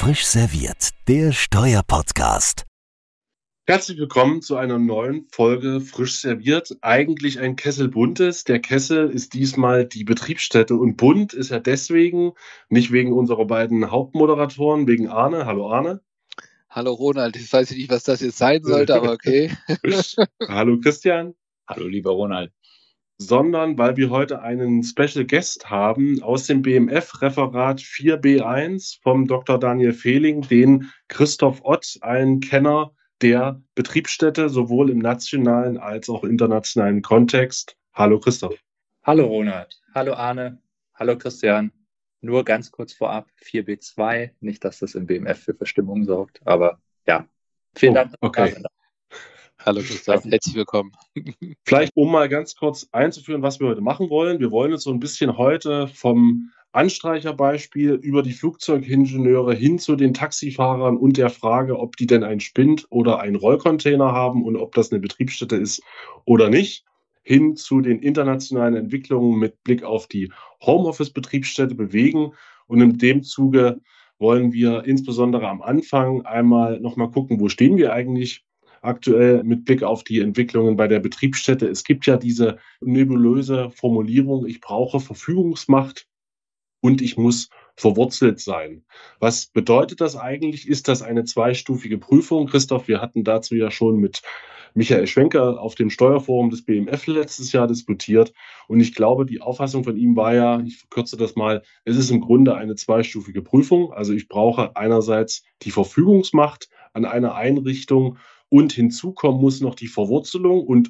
Frisch serviert, der Steuerpodcast. Herzlich willkommen zu einer neuen Folge Frisch serviert. Eigentlich ein Kessel Buntes. Der Kessel ist diesmal die Betriebsstätte und bunt ist er deswegen, nicht wegen unserer beiden Hauptmoderatoren, wegen Arne. Hallo Arne. Hallo Ronald, ich weiß nicht, was das jetzt sein sollte, aber okay. Hallo Christian. Hallo lieber Ronald. Sondern weil wir heute einen Special Guest haben aus dem BMF-Referat 4b1 vom Dr. Daniel Fehling, den Christoph Ott, ein Kenner der Betriebsstätte, sowohl im nationalen als auch internationalen Kontext. Hallo Christoph. Hallo Ronald. Hallo Arne. Hallo Christian. Nur ganz kurz vorab, 4b2, nicht, dass das im BMF für Verstimmung sorgt, aber ja, vielen Dank. Okay. Hallo Christoph, herzlich willkommen. Vielleicht, um mal ganz kurz einzuführen, was wir heute machen wollen. Wir wollen jetzt so ein bisschen heute vom Anstreicherbeispiel über die Flugzeugingenieure hin zu den Taxifahrern und der Frage, ob die denn einen Spind oder einen Rollcontainer haben und ob das eine Betriebsstätte ist oder nicht, hin zu den internationalen Entwicklungen mit Blick auf die Homeoffice-Betriebsstätte bewegen. Und in dem Zuge wollen wir insbesondere am Anfang einmal nochmal gucken, wo stehen wir eigentlich aktuell mit Blick auf die Entwicklungen bei der Betriebsstätte. Es gibt ja diese nebulöse Formulierung, ich brauche Verfügungsmacht und ich muss verwurzelt sein. Was bedeutet das eigentlich? Ist das eine zweistufige Prüfung? Christoph, wir hatten dazu ja schon mit Michael Schwenker auf dem Steuerforum des BMF letztes Jahr diskutiert. Und ich glaube, die Auffassung von ihm war ja, ich verkürze das mal, es ist im Grunde eine zweistufige Prüfung. Also ich brauche einerseits die Verfügungsmacht an einer Einrichtung und hinzu kommen muss noch die Verwurzelung. Und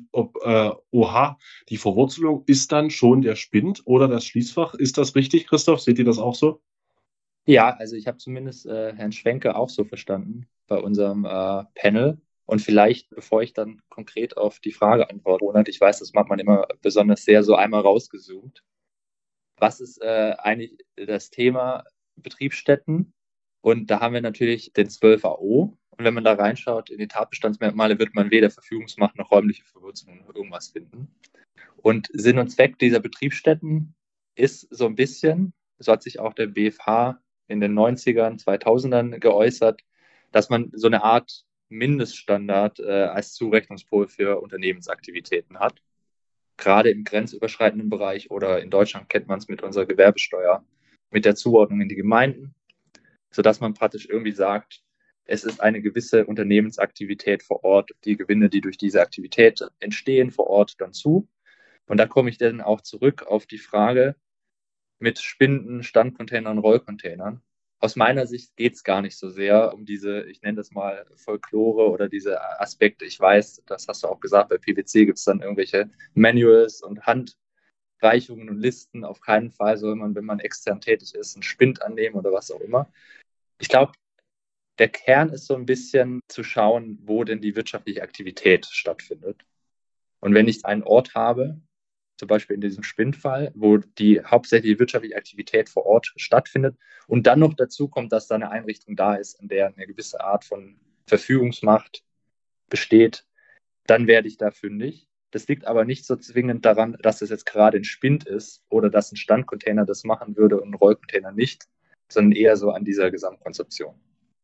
die Verwurzelung ist dann schon der Spind oder das Schließfach. Ist das richtig, Christoph? Seht ihr das auch so? Ja, also ich habe zumindest Herrn Schwenke auch so verstanden bei unserem Panel. Und vielleicht, bevor ich dann konkret auf die Frage antworte, Ronald, ich weiß, das macht man immer besonders sehr so einmal rausgezoomt. Was ist eigentlich das Thema Betriebsstätten? Und da haben wir natürlich den 12AO. Und wenn man da reinschaut in die Tatbestandsmerkmale, wird man weder Verfügungsmacht noch räumliche Verwurzelung noch irgendwas finden. Und Sinn und Zweck dieser Betriebsstätten ist so ein bisschen, so hat sich auch der BfH in den 90ern, 2000ern geäußert, dass man so eine Art Mindeststandard als Zurechnungspol für Unternehmensaktivitäten hat. Gerade im grenzüberschreitenden Bereich oder in Deutschland kennt man es mit unserer Gewerbesteuer, mit der Zuordnung in die Gemeinden, sodass man praktisch irgendwie sagt, es ist eine gewisse Unternehmensaktivität vor Ort, die Gewinne, die durch diese Aktivität entstehen, vor Ort dann zu. Und da komme ich dann auch zurück auf die Frage mit Spinden, Standcontainern, Rollcontainern. Aus meiner Sicht geht es gar nicht so sehr um diese, ich nenne das mal Folklore oder diese Aspekte. Ich weiß, das hast du auch gesagt, bei PwC gibt es dann irgendwelche Manuals und Handreichungen und Listen. Auf keinen Fall soll man, wenn man extern tätig ist, einen Spind annehmen oder was auch immer. Ich glaube, der Kern ist so ein bisschen zu schauen, wo denn die wirtschaftliche Aktivität stattfindet. Und wenn ich einen Ort habe, zum Beispiel in diesem Spindfall, wo die hauptsächliche wirtschaftliche Aktivität vor Ort stattfindet und dann noch dazu kommt, dass da eine Einrichtung da ist, in der eine gewisse Art von Verfügungsmacht besteht, dann werde ich da fündig. Das liegt aber nicht so zwingend daran, dass es jetzt gerade ein Spind ist oder dass ein Standcontainer das machen würde und ein Rollcontainer nicht, sondern eher so an dieser Gesamtkonzeption.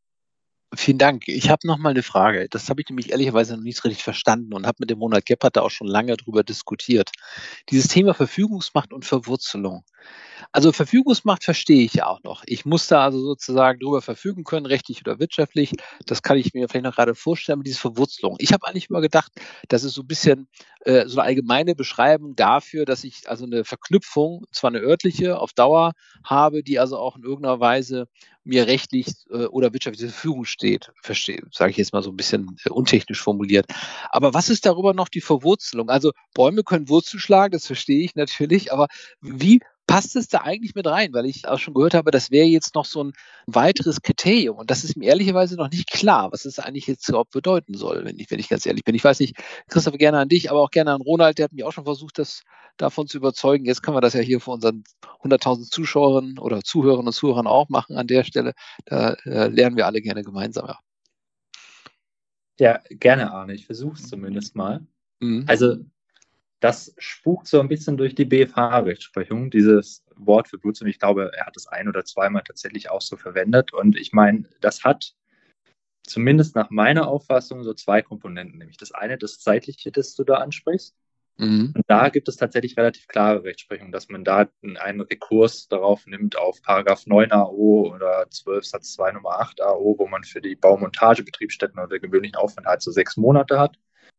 Vielen Dank. Ich habe noch mal eine Frage. Das habe ich nämlich ehrlicherweise noch nicht richtig verstanden und habe mit dem Ronald Gebhardt da auch schon lange drüber diskutiert. Dieses Thema Verfügungsmacht und Verwurzelung. Also Verfügungsmacht verstehe ich ja auch noch. Ich muss da also sozusagen drüber verfügen können, rechtlich oder wirtschaftlich. Das kann ich mir vielleicht noch gerade vorstellen, aber diese Verwurzelung. Ich habe eigentlich immer gedacht, das ist so ein bisschen so eine allgemeine Beschreibung dafür, dass ich also eine Verknüpfung, zwar eine örtliche, auf Dauer habe, die also auch in irgendeiner Weise mir rechtlich oder wirtschaftlich zur Verfügung steht. Verstehe, sage ich jetzt mal so ein bisschen untechnisch formuliert. Aber was ist darüber noch die Verwurzelung? Also Bäume können Wurzel schlagen, das verstehe ich natürlich, aber wie passt es da eigentlich mit rein? Weil ich auch schon gehört habe, das wäre jetzt noch so ein weiteres Kriterium. Und das ist mir ehrlicherweise noch nicht klar, was es eigentlich jetzt überhaupt bedeuten soll, wenn ich ganz ehrlich bin. Ich weiß nicht, Christoph, gerne an dich, aber auch gerne an Ronald, der hat mich auch schon versucht, das davon zu überzeugen. Jetzt können wir das ja hier vor unseren 100.000 Zuschauerinnen oder Zuhörerinnen und Zuhörern auch machen an der Stelle. Da lernen wir alle gerne gemeinsam. Ja, gerne, Arne. Ich versuche es zumindest mal. Also Das spukt so ein bisschen durch die BFH-Rechtsprechung, dieses Wort Verwurzelung. Ich glaube, er hat es ein- oder zweimal tatsächlich auch so verwendet. Und ich meine, das hat zumindest nach meiner Auffassung so zwei Komponenten. Nämlich das eine, das Zeitliche, das du da ansprichst. Mhm. Und da gibt es tatsächlich relativ klare Rechtsprechung, dass man da einen Rekurs darauf nimmt auf Paragraph 9 AO oder 12 Satz 2 Nummer 8 AO, wo man für die Baumontagebetriebsstätten oder gewöhnlichen Aufenthalt so 6 Monate hat.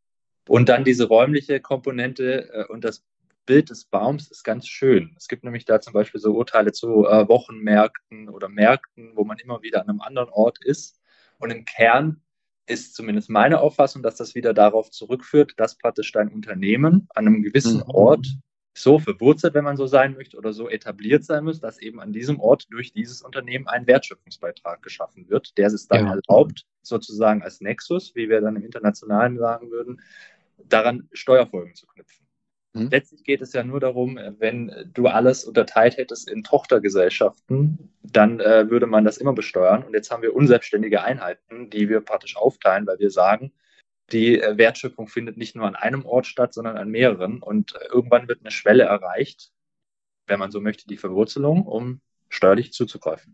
Und dann diese räumliche Komponente und das Bild des Baums ist ganz schön. Es gibt nämlich da zum Beispiel so Urteile zu Wochenmärkten oder Märkten, wo man immer wieder an einem anderen Ort ist. Und im Kern ist zumindest meine Auffassung, dass das wieder darauf zurückführt, dass praktisch dein Unternehmen an einem gewissen Ort so verwurzelt, wenn man so sein möchte, oder so etabliert sein muss, dass eben an diesem Ort durch dieses Unternehmen ein Wertschöpfungsbeitrag geschaffen wird, der es dann erlaubt, sozusagen als Nexus, wie wir dann im Internationalen sagen würden, daran Steuerfolgen zu knüpfen. Letztlich geht es ja nur darum, wenn du alles unterteilt hättest in Tochtergesellschaften, dann würde man das immer besteuern. Und jetzt haben wir unselbstständige Einheiten, die wir praktisch aufteilen, weil wir sagen, die Wertschöpfung findet nicht nur an einem Ort statt, sondern an mehreren. Und irgendwann wird eine Schwelle erreicht, wenn man so möchte, die Verwurzelung, um steuerlich zuzugreifen.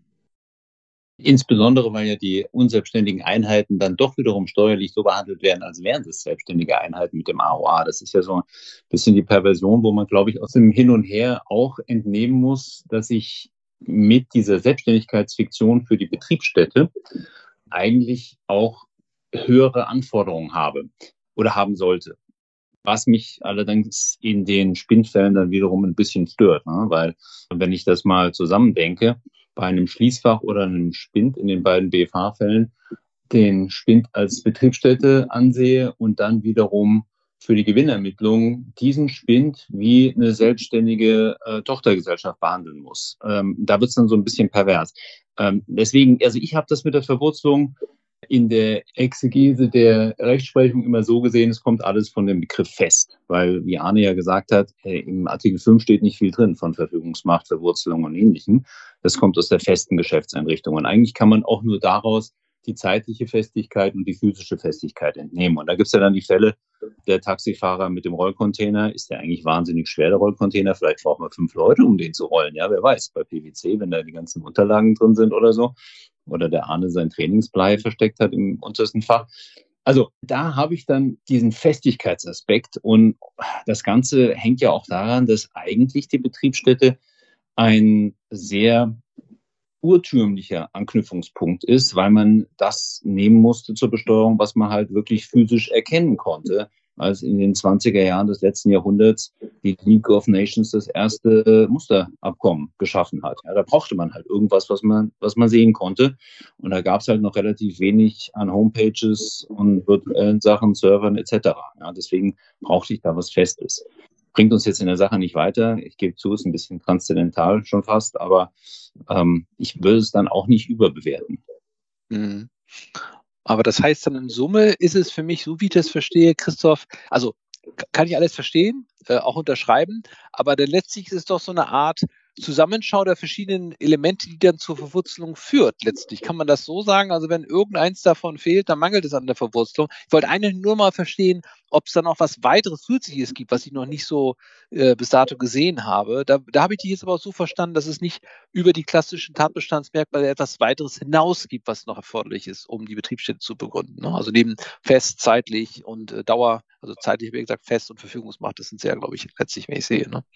Insbesondere, weil ja die unselbstständigen Einheiten dann doch wiederum steuerlich so behandelt werden, als wären es selbstständige Einheiten mit dem AOA. Das ist ja so ein bisschen die Perversion, wo man, glaube ich, aus dem Hin und Her auch entnehmen muss, dass ich mit dieser Selbstständigkeitsfiktion für die Betriebsstätte eigentlich auch höhere Anforderungen habe oder haben sollte. Was mich allerdings in den Spindfällen dann wiederum ein bisschen stört, ne? Weil, wenn ich das mal zusammendenke, bei einem Schließfach oder einem Spind in den beiden BFH-Fällen den Spind als Betriebsstätte ansehe und dann wiederum für die Gewinnermittlung diesen Spind wie eine selbstständige Tochtergesellschaft behandeln muss. Da wird es dann so ein bisschen pervers. Deswegen, also ich habe das mit der Verwurzelung in der Exegese der Rechtsprechung immer so gesehen, es kommt alles von dem Begriff fest, weil, wie Arne ja gesagt hat, im Artikel 5 steht nicht viel drin von Verfügungsmacht, Verwurzelung und Ähnlichem. Das kommt aus der festen Geschäftseinrichtung. Und eigentlich kann man auch nur daraus die zeitliche Festigkeit und die physische Festigkeit entnehmen. Und da gibt es ja dann die Fälle, der Taxifahrer mit dem Rollcontainer, ist ja eigentlich wahnsinnig schwer, der Rollcontainer. Vielleicht braucht man 5 Leute, um den zu rollen. Ja, wer weiß, bei PwC, wenn da die ganzen Unterlagen drin sind oder so. Oder der Arne sein Trainingsblei versteckt hat im untersten Fach. Also da habe ich dann diesen Festigkeitsaspekt und das Ganze hängt ja auch daran, dass eigentlich die Betriebsstätte ein sehr urtümlicher Anknüpfungspunkt ist, weil man das nehmen musste zur Besteuerung, was man halt wirklich physisch erkennen konnte, als in den 20er Jahren des letzten Jahrhunderts die League of Nations das erste Musterabkommen geschaffen hat. Ja, da brauchte man halt irgendwas, was man sehen konnte. Und da gab es halt noch relativ wenig an Homepages und virtuellen Sachen, Servern etc. Ja, deswegen brauchte ich da was Festes. Bringt uns jetzt in der Sache nicht weiter. Ich gebe zu, ist ein bisschen transzendental schon fast, aber ich würde es dann auch nicht überbewerten. Mhm. Aber das heißt dann in Summe ist es für mich, so wie ich das verstehe, Christoph, also kann ich alles verstehen, auch unterschreiben, aber dann letztlich ist es doch so eine Art Zusammenschau der verschiedenen Elemente, die dann zur Verwurzelung führt. Letztlich kann man das so sagen, also wenn irgendeins davon fehlt, dann mangelt es an der Verwurzelung. Ich wollte eigentlich nur mal verstehen, ob es dann noch was weiteres Zusätzliches gibt, was ich noch nicht so bis dato gesehen habe. Da habe ich dich jetzt aber auch so verstanden, dass es nicht über die klassischen Tatbestandsmerkmale etwas weiteres hinaus gibt, was noch erforderlich ist, um die Betriebsstätte zu begründen. Ne? Also neben fest, zeitlich und Dauer, also zeitlich, wie gesagt, fest und Verfügungsmacht, das sind sehr, glaube ich, letztlich, wenn ich sehe. Ne?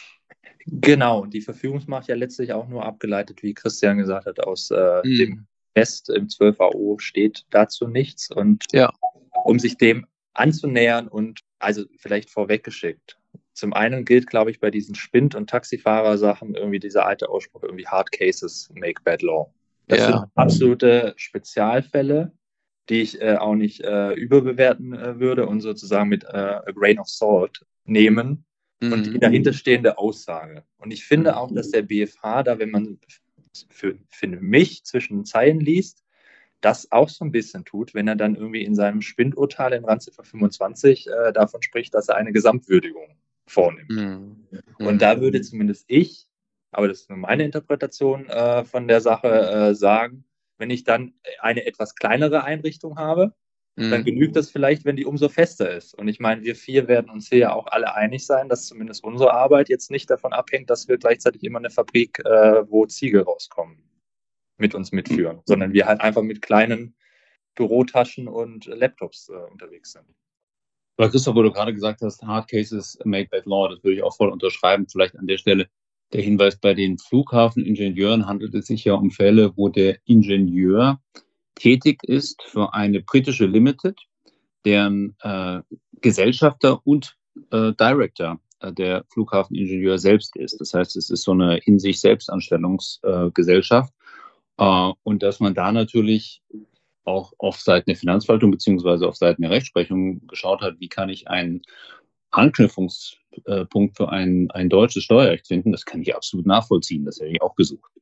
Genau, und die Verfügungsmacht ja letztlich auch nur abgeleitet, wie Christian gesagt hat, aus dem Fest im 12 AO steht dazu nichts. Und um sich dem anzunähern und also vielleicht vorweggeschickt. Zum einen gilt, glaube ich, bei diesen Spind- und Taxifahrer-Sachen irgendwie dieser alte Ausspruch, irgendwie Hard Cases make bad law. Das sind absolute Spezialfälle, die ich auch nicht überbewerten würde und sozusagen mit a grain of salt nehmen. Und die dahinterstehende Aussage. Und ich finde auch, dass der BFH da, wenn man für mich zwischen den Zeilen liest, das auch so ein bisschen tut, wenn er dann irgendwie in seinem Spindurteil in Randziffer 25 davon spricht, dass er eine Gesamtwürdigung vornimmt. Und da würde zumindest ich, aber das ist nur meine Interpretation von der Sache, sagen, wenn ich dann eine etwas kleinere Einrichtung habe, dann genügt das vielleicht, wenn die umso fester ist. Und ich meine, wir 4 werden uns hier ja auch alle einig sein, dass zumindest unsere Arbeit jetzt nicht davon abhängt, dass wir gleichzeitig immer eine Fabrik, wo Ziegel rauskommen, mit uns mitführen, sondern wir halt einfach mit kleinen Bürotaschen und Laptops unterwegs sind. Aber Christoph, wo du gerade gesagt hast, Hard Cases make bad law, das würde ich auch voll unterschreiben. Vielleicht an der Stelle der Hinweis, bei den Flughafeningenieuren handelt es sich ja um Fälle, wo der Ingenieur tätig ist für eine britische Limited, deren Gesellschafter und Director der Flughafeningenieur selbst ist. Das heißt, es ist so eine in sich Selbstanstellungsgesellschaft und dass man da natürlich auch auf Seiten der Finanzverwaltung beziehungsweise auf Seiten der Rechtsprechung geschaut hat, wie kann ich einen Anknüpfungspunkt für ein deutsches Steuerrecht finden. Das kann ich absolut nachvollziehen. Das hätte ich auch gesucht.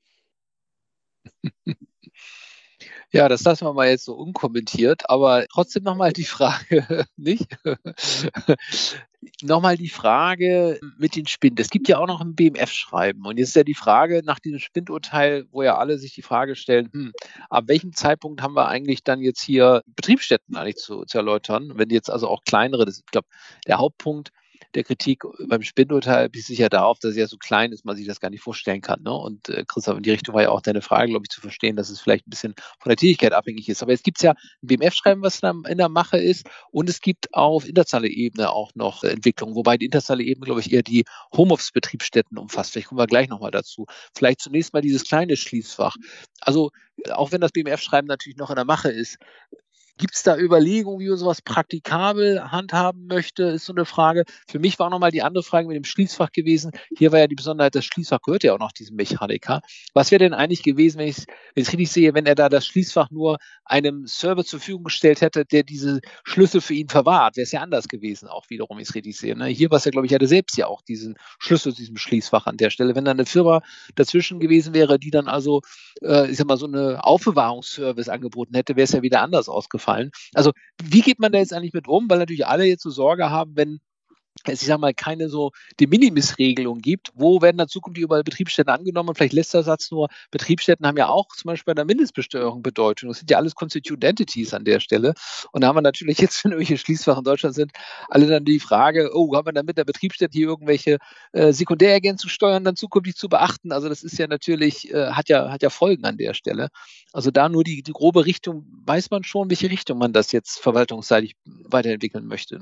Ja, das lassen wir mal jetzt so unkommentiert, aber trotzdem nochmal die Frage, nicht? Nochmal die Frage mit den Spind. Es gibt ja auch noch ein BMF-Schreiben. Und jetzt ist ja die Frage nach diesem Spind-Urteil, wo ja alle sich die Frage stellen, ab welchem Zeitpunkt haben wir eigentlich dann jetzt hier Betriebsstätten eigentlich zu erläutern? Wenn jetzt also auch kleinere, ich glaube, der Hauptpunkt der Kritik beim Spind-Urteil bezieht sich ja darauf, dass es ja so klein ist, man sich das gar nicht vorstellen kann. Ne? Und Christoph, in die Richtung war ja auch deine Frage, glaube ich, zu verstehen, dass es vielleicht ein bisschen von der Tätigkeit abhängig ist. Aber jetzt gibt es ja ein BMF-Schreiben, was in der Mache ist, und es gibt auf internationaler Ebene auch noch Entwicklungen, wobei die internationale Ebene, glaube ich, eher die Homeoffice-Betriebsstätten umfasst. Vielleicht kommen wir gleich nochmal dazu. Vielleicht zunächst mal dieses kleine Schließfach. Also auch wenn das BMF-Schreiben natürlich noch in der Mache ist, gibt es da Überlegungen, wie man sowas praktikabel handhaben möchte, ist so eine Frage. Für mich war nochmal die andere Frage mit dem Schließfach gewesen. Hier war ja die Besonderheit, das Schließfach gehört ja auch noch diesem Mechaniker. Was wäre denn eigentlich gewesen, wenn ich es richtig sehe, wenn er da das Schließfach nur einem Server zur Verfügung gestellt hätte, der diese Schlüssel für ihn verwahrt? Wäre es ja anders gewesen, auch wiederum, wenn ich es richtig sehe. Ne? Hier war es ja, glaube ich, hatte selbst ja auch diesen Schlüssel zu diesem Schließfach an der Stelle. Wenn da eine Firma dazwischen gewesen wäre, die dann also, ich sag mal, so eine Aufbewahrungsservice angeboten hätte, wäre es ja wieder anders ausgefallen. Also wie geht man da jetzt eigentlich mit um? Weil natürlich alle jetzt so Sorge haben, wenn es, ich sag mal, keine so De Minimis-Regelung gibt, wo werden dann zukünftig überall Betriebsstätten angenommen? Und vielleicht letzter Satz nur, Betriebsstätten haben ja auch zum Beispiel bei der Mindestbesteuerung Bedeutung. Das sind ja alles Constituent Entities an der Stelle. Und da haben wir natürlich jetzt, wenn irgendwelche Schließfach in Deutschland sind, alle dann die Frage, haben wir dann mit der Betriebsstätte hier irgendwelche Sekundärergänzungssteuern dann zukünftig zu beachten? Also das ist ja natürlich, hat ja Folgen an der Stelle. Also da nur die grobe Richtung, weiß man schon, welche Richtung man das jetzt verwaltungsseitig weiterentwickeln möchte.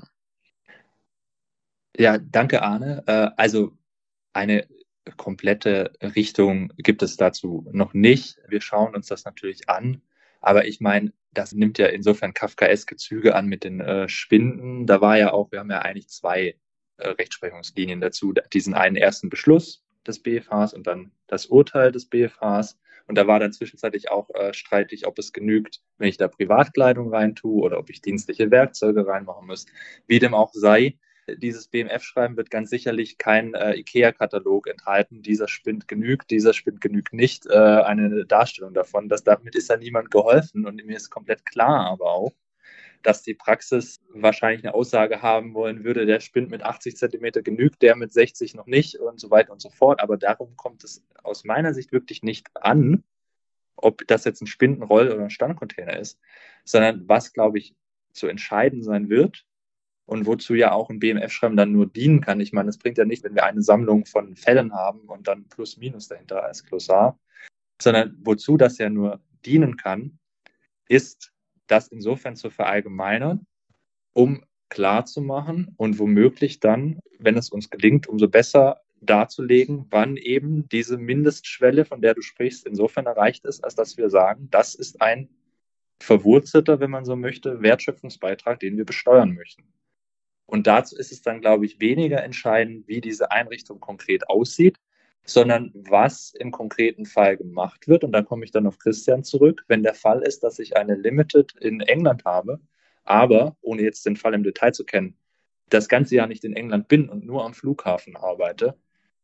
Ja, danke, Arne. Also eine komplette Richtung gibt es dazu noch nicht. Wir schauen uns das natürlich an. Aber ich meine, das nimmt ja insofern kafkaeske Züge an mit den Spinden. Da war ja auch, wir haben ja eigentlich 2 Rechtsprechungslinien dazu. Diesen einen ersten Beschluss des BFHs und dann das Urteil des BFHs. Und da war dann zwischenzeitlich auch streitig, ob es genügt, wenn ich da Privatkleidung reintue oder ob ich dienstliche Werkzeuge reinmachen muss. Wie dem auch sei, dieses BMF-Schreiben wird ganz sicherlich kein IKEA-Katalog enthalten. Dieser Spind genügt nicht. Eine Darstellung davon. Damit ist ja niemand geholfen. Und mir ist komplett klar aber auch, dass die Praxis wahrscheinlich eine Aussage haben wollen würde, der Spind mit 80 cm genügt, der mit 60 noch nicht und so weiter und so fort. Aber darum kommt es aus meiner Sicht wirklich nicht an, ob das jetzt ein Spindenroll oder ein Standcontainer ist, sondern was, glaube ich, zu entscheiden sein wird und wozu ja auch ein BMF-Schreiben dann nur dienen kann. Ich meine, es bringt ja nicht, wenn wir eine Sammlung von Fällen haben und dann plus minus dahinter als Glossar, sondern wozu das ja nur dienen kann, ist, das insofern zu verallgemeinern, um klarzumachen und womöglich dann, wenn es uns gelingt, umso besser darzulegen, wann eben diese Mindestschwelle, von der du sprichst, insofern erreicht ist, als dass wir sagen, das ist ein verwurzelter, wenn man so möchte, Wertschöpfungsbeitrag, den wir besteuern möchten. Und dazu ist es dann, glaube ich, weniger entscheidend, wie diese Einrichtung konkret aussieht, sondern was im konkreten Fall gemacht wird. Und da komme ich dann auf Christian zurück. Wenn der Fall ist, dass ich eine Limited in England habe, aber, ohne jetzt den Fall im Detail zu kennen, das ganze Jahr nicht in England bin und nur am Flughafen arbeite,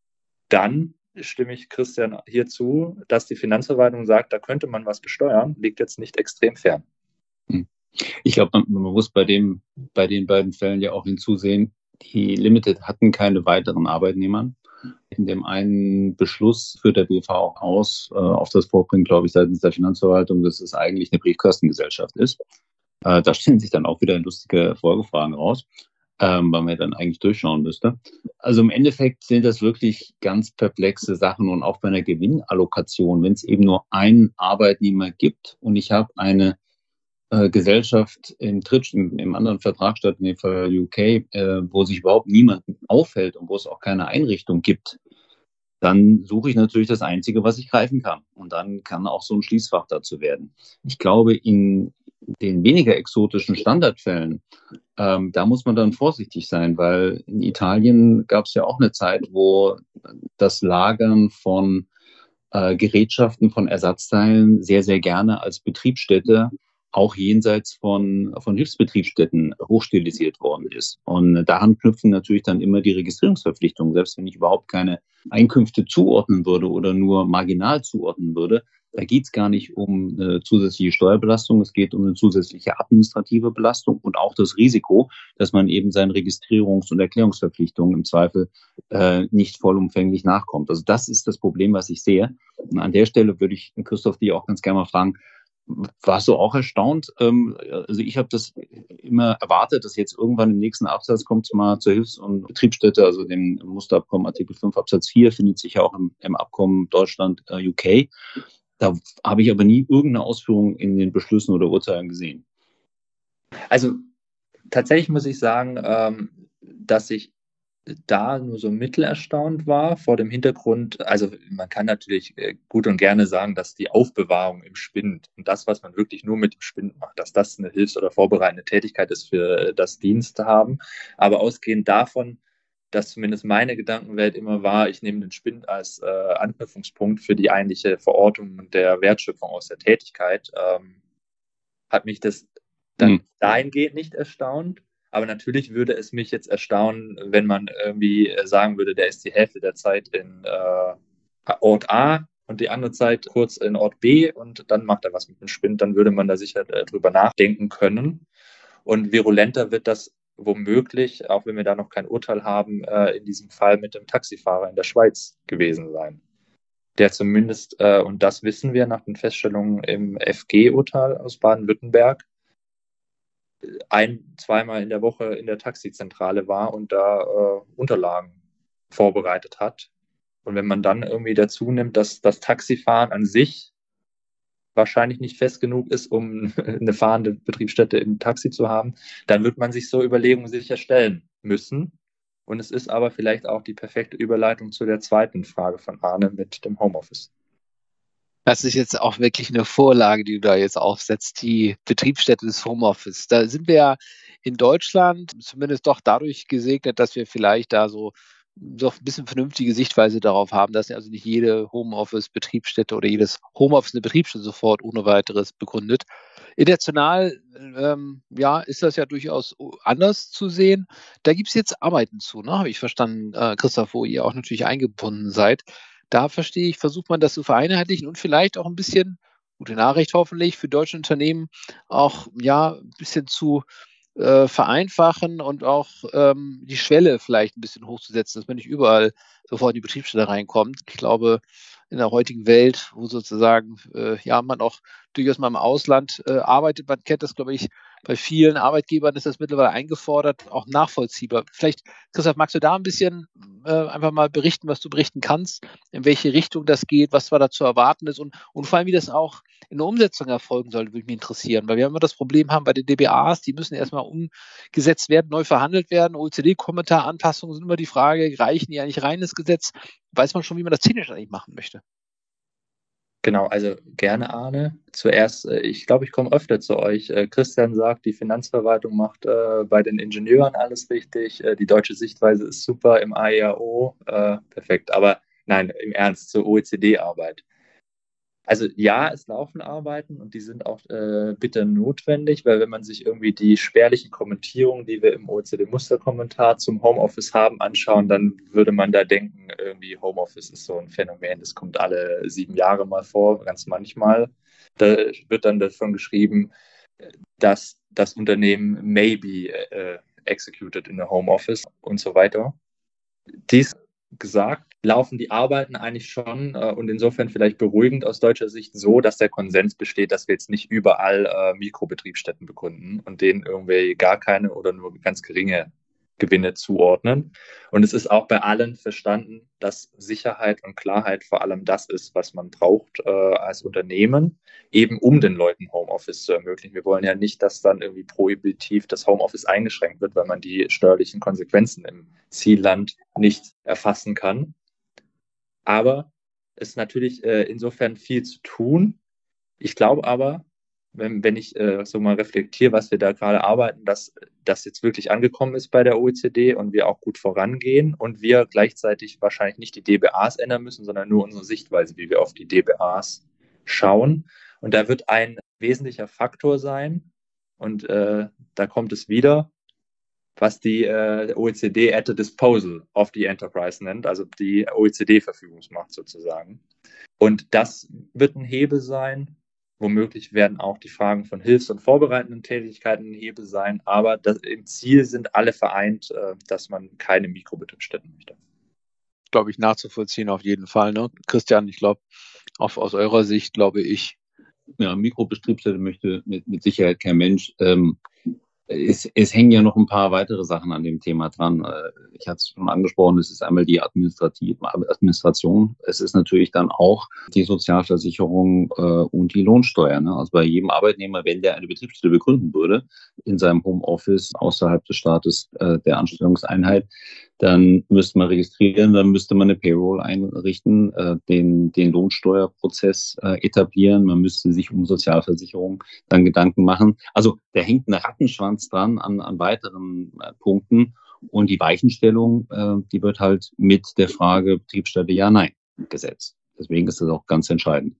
dann stimme ich Christian hier zu, dass die Finanzverwaltung sagt, da könnte man was besteuern, liegt jetzt nicht extrem fern. Ich glaube, man muss bei den beiden Fällen ja auch hinzusehen, die Limited hatten keine weiteren Arbeitnehmer. In dem einen Beschluss führt der BV auch aus, auf das Vorbringen, glaube ich, seitens der Finanzverwaltung, dass es eigentlich eine Briefkastengesellschaft ist. Da stellen sich dann auch wieder lustige Folgefragen raus, weil man ja dann eigentlich durchschauen müsste. Also im Endeffekt sind das wirklich ganz perplexe Sachen und auch bei einer Gewinnallokation, wenn es eben nur einen Arbeitnehmer gibt und ich habe eine Gesellschaft im anderen Vertrag statt, in dem Fall UK, wo sich überhaupt niemand aufhält und wo es auch keine Einrichtung gibt, dann suche ich natürlich das Einzige, was ich greifen kann. Und dann kann auch so ein Schließfach dazu werden. Ich glaube, in den weniger exotischen Standardfällen, da muss man dann vorsichtig sein, weil in Italien gab es ja auch eine Zeit, wo das Lagern von Gerätschaften, von Ersatzteilen sehr, sehr gerne als Betriebsstätte auch jenseits von Hilfsbetriebsstätten hochstilisiert worden ist. Und daran knüpfen natürlich dann immer die Registrierungsverpflichtungen. Selbst wenn ich überhaupt keine Einkünfte zuordnen würde oder nur marginal zuordnen würde, da geht es gar nicht um eine zusätzliche Steuerbelastung, es geht um eine zusätzliche administrative Belastung und auch das Risiko, dass man eben seinen Registrierungs- und Erklärungsverpflichtungen im Zweifel nicht vollumfänglich nachkommt. Also das ist das Problem, was ich sehe. Und an der Stelle würde ich, Christoph, dich auch ganz gerne mal fragen, warst du auch erstaunt? Also ich habe das immer erwartet, dass jetzt irgendwann im nächsten Absatz kommt es mal zur Hilfs- und Betriebsstätte, also dem Musterabkommen Artikel 5 Absatz 4 findet sich ja auch im Abkommen Deutschland UK. Da habe ich aber nie irgendeine Ausführung in den Beschlüssen oder Urteilen gesehen. Also tatsächlich muss ich sagen, dass ich da nur so mittelerstaunt war vor dem Hintergrund. Also man kann natürlich gut und gerne sagen, dass die Aufbewahrung im Spind und das, was man wirklich nur mit dem Spind macht, dass das eine hilfs- oder vorbereitende Tätigkeit ist für das Diensthaben. Aber ausgehend davon, dass zumindest meine Gedankenwelt immer war, ich nehme den Spind als Anknüpfungspunkt für die eigentliche Verortung der Wertschöpfung aus der Tätigkeit, hat mich das dann dahingehend nicht erstaunt. Aber natürlich würde es mich jetzt erstaunen, wenn man irgendwie sagen würde, der ist die Hälfte der Zeit in Ort A und die andere Zeit kurz in Ort B und dann macht er was mit dem Spind. Dann würde man da sicher drüber nachdenken können. Und virulenter wird das womöglich, auch wenn wir da noch kein Urteil haben, in diesem Fall mit dem Taxifahrer in der Schweiz gewesen sein. Der zumindest, und das wissen wir nach den Feststellungen im FG-Urteil aus Baden-Württemberg, zweimal in der Woche in der Taxizentrale war und da Unterlagen vorbereitet hat. Und wenn man dann irgendwie dazu nimmt, dass das Taxifahren an sich wahrscheinlich nicht fest genug ist, um eine fahrende Betriebsstätte im Taxi zu haben, dann wird man sich so Überlegungen sicher stellen müssen. Und es ist aber vielleicht auch die perfekte Überleitung zu der zweiten Frage von Arne mit dem Homeoffice. Das ist jetzt auch wirklich eine Vorlage, die du da jetzt aufsetzt, die Betriebsstätte des Homeoffice. Da sind wir ja in Deutschland zumindest doch dadurch gesegnet, dass wir vielleicht da so ein bisschen vernünftige Sichtweise darauf haben, dass also nicht jede Homeoffice-Betriebsstätte oder jedes Homeoffice eine Betriebsstätte sofort ohne Weiteres begründet. International ja, ist das ja durchaus anders zu sehen. Da gibt es jetzt Arbeiten zu, ne? Habe ich verstanden, Christoph, wo ihr auch natürlich eingebunden seid. Da verstehe ich, versucht man das zu vereinheitlichen und vielleicht auch ein bisschen, gute Nachricht hoffentlich, für deutsche Unternehmen auch ja ein bisschen zu vereinfachen und auch die Schwelle vielleicht ein bisschen hochzusetzen, dass man nicht überall sofort in die Betriebsstätte reinkommt. Ich glaube, in der heutigen Welt, wo sozusagen ja man auch durchaus mal im Ausland arbeitet, man kennt das, glaube ich, bei vielen Arbeitgebern ist das mittlerweile eingefordert, auch nachvollziehbar. Vielleicht, Christoph, magst du da ein bisschen einfach mal berichten, was du berichten kannst, in welche Richtung das geht, was da zu erwarten ist und vor allem, wie das auch in der Umsetzung erfolgen sollte, würde mich interessieren. Weil wir immer das Problem haben bei den DBAs, die müssen erstmal umgesetzt werden, neu verhandelt werden. OECD-Kommentaranpassungen sind immer die Frage, reichen die eigentlich rein ins Gesetz? Weiß man schon, wie man das technisch eigentlich machen möchte? Genau, also gerne, Arne. Zuerst, ich glaube, ich komme öfter zu euch. Christian sagt, die Finanzverwaltung macht bei den Ingenieuren alles richtig. Die deutsche Sichtweise ist super im AEAO. Perfekt. Aber nein, im Ernst, zur OECD-Arbeit. Also ja, es laufen Arbeiten und die sind auch bitter notwendig, weil wenn man sich irgendwie die spärlichen Kommentierungen, die wir im OECD-Musterkommentar zum Homeoffice haben, anschauen, dann würde man da denken, irgendwie Homeoffice ist so ein Phänomen, das kommt alle 7 Jahre mal vor, ganz manchmal. Da wird dann davon geschrieben, dass das Unternehmen may be executed in a Homeoffice und so weiter. Dies gesagt, laufen die Arbeiten eigentlich schon und insofern vielleicht beruhigend aus deutscher Sicht so, dass der Konsens besteht, dass wir jetzt nicht überall Mikrobetriebsstätten begründen und denen irgendwie gar keine oder nur ganz geringe Gewinne zuordnen. Und es ist auch bei allen verstanden, dass Sicherheit und Klarheit vor allem das ist, was man braucht als Unternehmen, eben um den Leuten Homeoffice zu ermöglichen. Wir wollen ja nicht, dass dann irgendwie prohibitiv das Homeoffice eingeschränkt wird, weil man die steuerlichen Konsequenzen im Zielland nicht erfassen kann. Aber es ist natürlich insofern viel zu tun. Ich glaube aber, wenn ich so mal reflektiere, was wir da gerade arbeiten, dass das jetzt wirklich angekommen ist bei der OECD und wir auch gut vorangehen und wir gleichzeitig wahrscheinlich nicht die DBAs ändern müssen, sondern nur unsere Sichtweise, wie wir auf die DBAs schauen. Und da wird ein wesentlicher Faktor sein, und da kommt es wieder, was die OECD at the disposal of the enterprise nennt, also die OECD-Verfügungsmacht sozusagen. Und das wird ein Hebel sein. Womöglich werden auch die Fragen von hilfs- und vorbereitenden Tätigkeiten ein Hebel sein, aber im Ziel sind alle vereint, dass man keine Mikrobetriebsstätten möchte. Glaube ich, nachzuvollziehen auf jeden Fall. Ne? Christian, ich glaube, auch aus eurer Sicht, glaube ich. Ja, Mikrobetriebsstätte möchte mit Sicherheit kein Mensch. Es hängen ja noch ein paar weitere Sachen an dem Thema dran. Ich hatte es schon angesprochen, es ist einmal die Administration. Es ist natürlich dann auch die Sozialversicherung und die Lohnsteuer. Ne? Also bei jedem Arbeitnehmer, wenn der eine Betriebsstätte begründen würde, in seinem Homeoffice außerhalb des Staates der Anstellungseinheit, dann müsste man registrieren, dann müsste man eine Payroll einrichten, den Lohnsteuerprozess etablieren. Man müsste sich um Sozialversicherung dann Gedanken machen. Also da hängt ein Rattenschwanz dran an weiteren Punkten. Und die Weichenstellung, die wird halt mit der Frage Betriebsstätte ja, nein gesetzt. Deswegen ist das auch ganz entscheidend.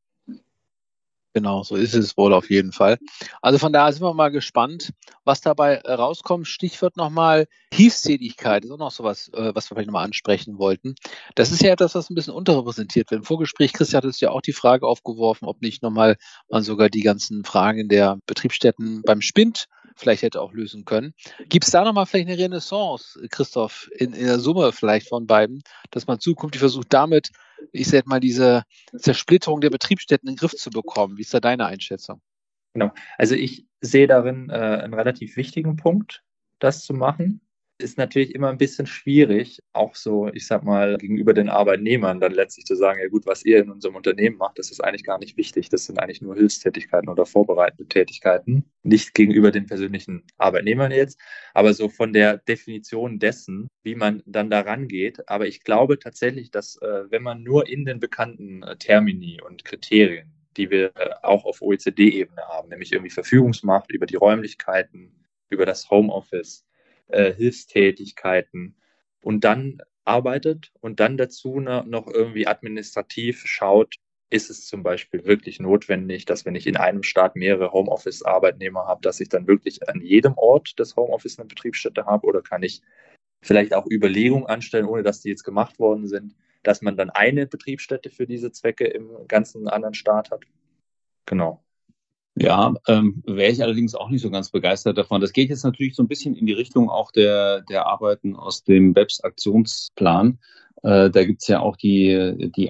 Genau, so ist es wohl auf jeden Fall. Also von daher sind wir mal gespannt, was dabei rauskommt. Stichwort nochmal Hilfstätigkeit, ist auch noch sowas, was wir vielleicht nochmal ansprechen wollten. Das ist ja etwas, was ein bisschen unterrepräsentiert wird. Im Vorgespräch, Christian, hattest du ja auch die Frage aufgeworfen, ob nicht nochmal man sogar die ganzen Fragen der Betriebsstätten beim Spind vielleicht hätte auch lösen können. Gibt es da nochmal vielleicht eine Renaissance, Christoph, in der Summe vielleicht von beiden, dass man zukünftig versucht, damit, ich sag mal, diese Zersplitterung der Betriebsstätten in den Griff zu bekommen? Wie ist da deine Einschätzung? Genau. Also ich sehe darin einen relativ wichtigen Punkt, das zu machen. Ist natürlich immer ein bisschen schwierig, auch so, ich sag mal, gegenüber den Arbeitnehmern dann letztlich zu sagen, ja gut, was ihr in unserem Unternehmen macht, das ist eigentlich gar nicht wichtig. Das sind eigentlich nur Hilfstätigkeiten oder vorbereitende Tätigkeiten. Nicht gegenüber den persönlichen Arbeitnehmern jetzt, aber so von der Definition dessen, wie man dann da rangeht. Aber ich glaube tatsächlich, dass wenn man nur in den bekannten Termini und Kriterien, die wir auch auf OECD-Ebene haben, nämlich irgendwie Verfügungsmacht über die Räumlichkeiten, über das Homeoffice, Hilfstätigkeiten und dann arbeitet und dann dazu noch irgendwie administrativ schaut, ist es zum Beispiel wirklich notwendig, dass wenn ich in einem Staat mehrere Homeoffice-Arbeitnehmer habe, dass ich dann wirklich an jedem Ort des Homeoffice eine Betriebsstätte habe, oder kann ich vielleicht auch Überlegungen anstellen, ohne dass die jetzt gemacht worden sind, dass man dann eine Betriebsstätte für diese Zwecke im ganzen anderen Staat hat. Genau. Ja, wäre ich allerdings auch nicht so ganz begeistert davon. Das geht jetzt natürlich so ein bisschen in die Richtung auch der Arbeiten aus dem BEPS-Aktionsplan. Da gibt's ja auch die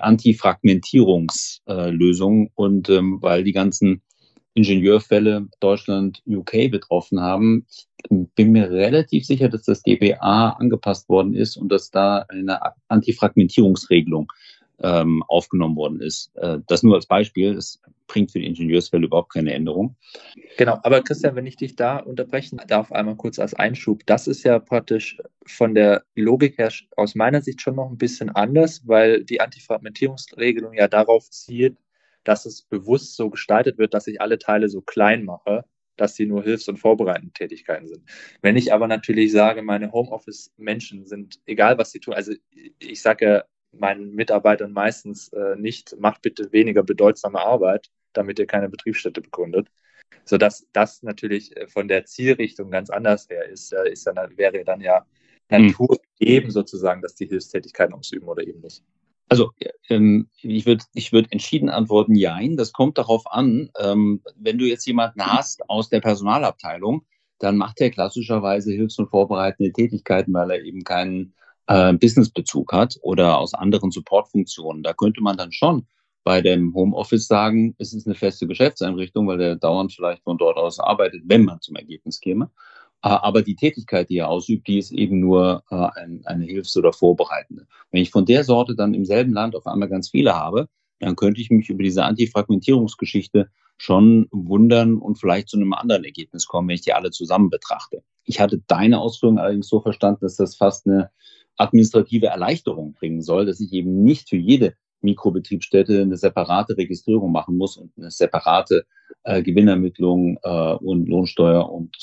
Antifragmentierungslösung. Und weil die ganzen Ingenieurfälle Deutschland, UK betroffen haben, ich bin mir relativ sicher, dass das DBA angepasst worden ist und dass da eine Antifragmentierungsregelung aufgenommen worden ist. Das nur als Beispiel. Es bringt für die Ingenieursfälle überhaupt keine Änderung. Genau, aber Christian, wenn ich dich da unterbrechen darf, einmal kurz als Einschub, das ist ja praktisch von der Logik her aus meiner Sicht schon noch ein bisschen anders, weil die Antifragmentierungsregelung ja darauf zielt, dass es bewusst so gestaltet wird, dass ich alle Teile so klein mache, dass sie nur hilfs- und vorbereitende Tätigkeiten sind. Wenn ich aber natürlich sage, meine Homeoffice-Menschen sind, egal was sie tun, also ich sage ja meinen Mitarbeitern meistens nicht, macht bitte weniger bedeutsame Arbeit, damit ihr keine Betriebsstätte begründet, sodass das natürlich von der Zielrichtung ganz anders her ist. Wäre dann ja Natur gegeben sozusagen, dass die Hilfstätigkeiten ausüben oder eben nicht. Also ich würd entschieden antworten, jein. Das kommt darauf an, wenn du jetzt jemanden hast aus der Personalabteilung, dann macht er klassischerweise hilfs- und vorbereitende Tätigkeiten, weil er eben keinen Businessbezug hat oder aus anderen Supportfunktionen. Da könnte man dann schon bei dem Homeoffice sagen, es ist eine feste Geschäftseinrichtung, weil der dauernd vielleicht von dort aus arbeitet, wenn man zum Ergebnis käme. Aber die Tätigkeit, die er ausübt, die ist eben nur eine Hilfs- oder vorbereitende. Wenn ich von der Sorte dann im selben Land auf einmal ganz viele habe, dann könnte ich mich über diese Antifragmentierungsgeschichte schon wundern und vielleicht zu einem anderen Ergebnis kommen, wenn ich die alle zusammen betrachte. Ich hatte deine Ausführung allerdings so verstanden, dass das fast eine administrative Erleichterung bringen soll, dass ich eben nicht für jede Mikrobetriebsstätte eine separate Registrierung machen muss und eine separate Gewinnermittlung und Lohnsteuer- und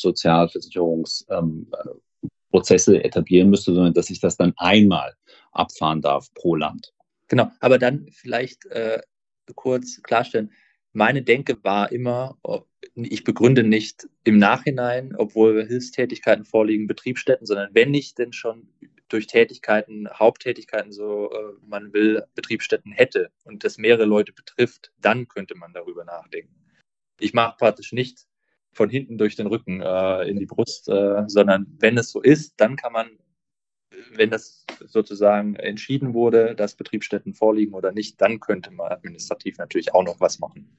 Sozialversicherungsprozesse etablieren müsste, sondern dass ich das dann einmal abfahren darf pro Land. Genau, aber dann vielleicht kurz klarstellen. Meine Denke war immer, ich begründe nicht im Nachhinein, obwohl Hilfstätigkeiten vorliegen, Betriebsstätten, sondern wenn ich denn schon durch Tätigkeiten, Haupttätigkeiten, so man will, Betriebsstätten hätte und das mehrere Leute betrifft, dann könnte man darüber nachdenken. Ich mache praktisch nicht von hinten durch den Rücken in die Brust, sondern wenn es so ist, dann kann man, wenn das sozusagen entschieden wurde, dass Betriebsstätten vorliegen oder nicht, dann könnte man administrativ natürlich auch noch was machen.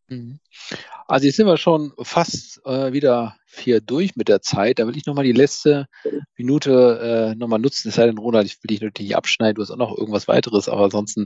Also jetzt sind wir schon fast wieder 4 durch mit der Zeit. Da will ich nochmal die letzte Minute nochmal nutzen. Es sei denn, Ronald, ich will dich natürlich nicht abschneiden, du hast auch noch irgendwas weiteres, aber ansonsten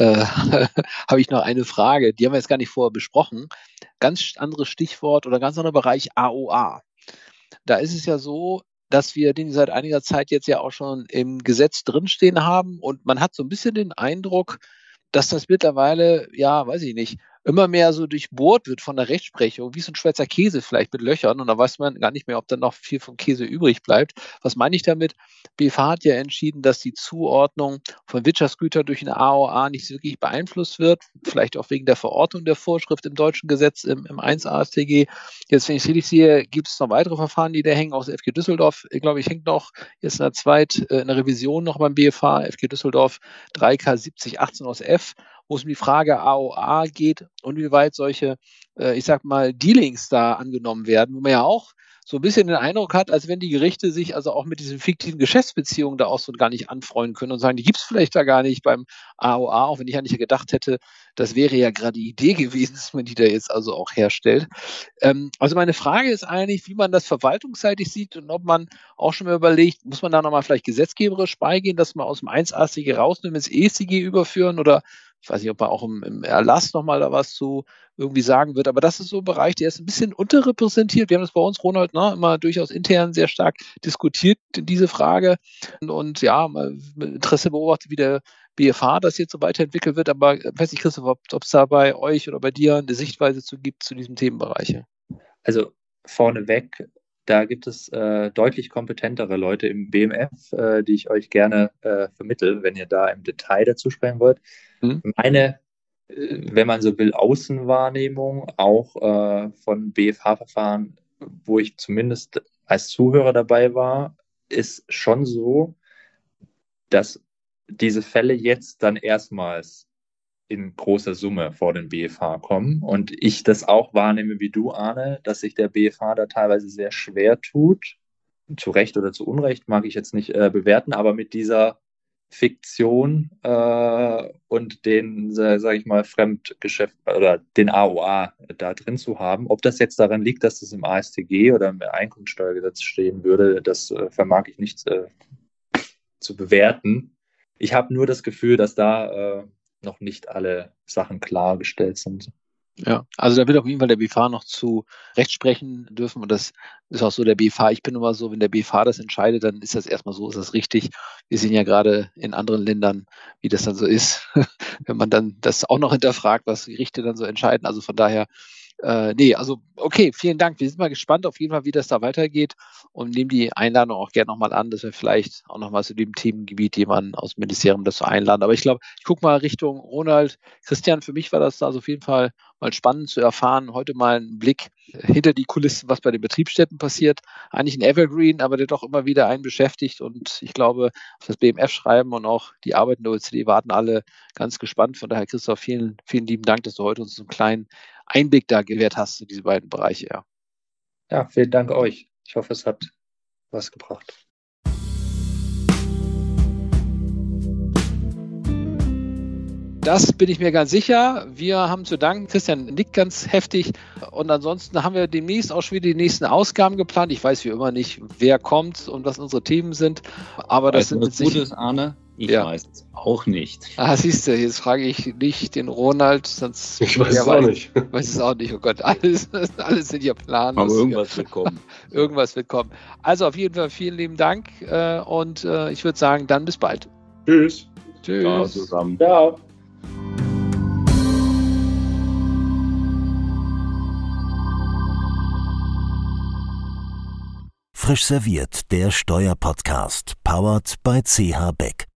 habe ich noch eine Frage. Die haben wir jetzt gar nicht vorher besprochen. Ganz anderes Stichwort oder ganz anderer Bereich AOA. Da ist es ja so, dass wir den seit einiger Zeit jetzt ja auch schon im Gesetz drinstehen haben und man hat so ein bisschen den Eindruck, dass das mittlerweile, ja, weiß ich nicht, immer mehr so durchbohrt wird von der Rechtsprechung, wie so ein Schweizer Käse vielleicht mit Löchern und da weiß man gar nicht mehr, ob dann noch viel vom Käse übrig bleibt. Was meine ich damit? BFH hat ja entschieden, dass die Zuordnung von Wirtschaftsgütern durch eine AOA nicht wirklich beeinflusst wird, vielleicht auch wegen der Verordnung der Vorschrift im deutschen Gesetz im 1 AStG. Jetzt, wenn ich es richtig sehe, gibt es noch weitere Verfahren, die da hängen. Aus der FG Düsseldorf, glaube ich, hängt noch jetzt in der Revision noch beim BFH, FG Düsseldorf 3K 7018 aus F, wo es um die Frage AOA geht und wie weit solche, ich sag mal, Dealings da angenommen werden, wo man ja auch so ein bisschen den Eindruck hat, als wenn die Gerichte sich also auch mit diesen fiktiven Geschäftsbeziehungen da auch so gar nicht anfreunden können und sagen, die gibt es vielleicht da gar nicht beim AOA, auch wenn ich ja nicht gedacht hätte, das wäre ja gerade die Idee gewesen, dass man die da jetzt also auch herstellt. Also meine Frage ist eigentlich, wie man das verwaltungsseitig sieht und ob man auch schon mal überlegt, muss man da nochmal vielleicht gesetzgeberisch beigehen, dass man aus dem 1 AStG rausnehmen, ins EStG überführen oder ich weiß nicht, ob man auch im Erlass nochmal da was zu irgendwie sagen wird, aber das ist so ein Bereich, der ist ein bisschen unterrepräsentiert. Wir haben das bei uns, Ronald, immer durchaus intern sehr stark diskutiert, diese Frage. Und ja, mal mit Interesse beobachtet, wie der BFH das jetzt so weiterentwickelt wird. Aber ich weiß nicht, Christoph, ob es da bei euch oder bei dir eine Sichtweise gibt zu diesem Themenbereich. Also vorneweg, da gibt es deutlich kompetentere Leute im BMF, die ich euch gerne vermittle, wenn ihr da im Detail dazu sprechen wollt. Meine, wenn man so will, Außenwahrnehmung auch von BFH-Verfahren, wo ich zumindest als Zuhörer dabei war, ist schon so, dass diese Fälle jetzt dann erstmals in großer Summe vor den BFH kommen und ich das auch wahrnehme wie du, Arne, dass sich der BFH da teilweise sehr schwer tut, zu Recht oder zu Unrecht, mag ich jetzt nicht bewerten, aber mit dieser Fiktion und den, sage ich mal, Fremdgeschäft oder den AOA da drin zu haben. Ob das jetzt daran liegt, dass das im AStG oder im Einkommensteuergesetz stehen würde, das vermag ich nicht zu bewerten. Ich habe nur das Gefühl, dass da noch nicht alle Sachen klargestellt sind. Ja, also da wird auf jeden Fall der BFH noch zu Recht sprechen dürfen und das ist auch so der BFH. Ich bin immer so, wenn der BFH das entscheidet, dann ist das erstmal so, ist das richtig. Wir sehen ja gerade in anderen Ländern, wie das dann so ist, wenn man dann das auch noch hinterfragt, was die Gerichte dann so entscheiden. Also von daher, also okay, vielen Dank. Wir sind mal gespannt auf jeden Fall, wie das da weitergeht und nehmen die Einladung auch gerne nochmal an, dass wir vielleicht auch nochmal zu dem Themengebiet jemanden aus dem Ministerium dazu einladen. Aber ich glaube, ich gucke mal Richtung Ronald. Christian, für mich war das also auf jeden Fall mal spannend zu erfahren. Heute mal einen Blick hinter die Kulissen, was bei den Betriebsstätten passiert. Eigentlich ein Evergreen, aber der doch immer wieder einen beschäftigt. Und ich glaube, auf das BMF-Schreiben und auch die Arbeit in der OECD warten alle ganz gespannt. Von daher, Christoph, vielen, vielen lieben Dank, dass du heute uns so einen kleinen Einblick da gewährt hast in diese beiden Bereiche. Ja, vielen Dank euch. Ich hoffe, es hat was gebracht. Das bin ich mir ganz sicher. Wir haben zu danken. Christian nickt ganz heftig. Und ansonsten haben wir demnächst auch schon wieder die nächsten Ausgaben geplant. Ich weiß wie immer nicht, wer kommt und was unsere Themen sind. Aber das sind was Gutes, Arne? Ich weiß es auch nicht. Siehst du, jetzt frage ich nicht den Ronald, sonst... Ich weiß es auch nicht. Weiß es auch nicht, oh Gott, alles sind ja planlos. Aber irgendwas wird kommen. Irgendwas wird kommen. Also auf jeden Fall vielen lieben Dank und ich würde sagen, dann bis bald. Tschüss. Tschüss. Ciao zusammen. Ciao. Frisch serviert, der Steuerpodcast, powered by CH Beck.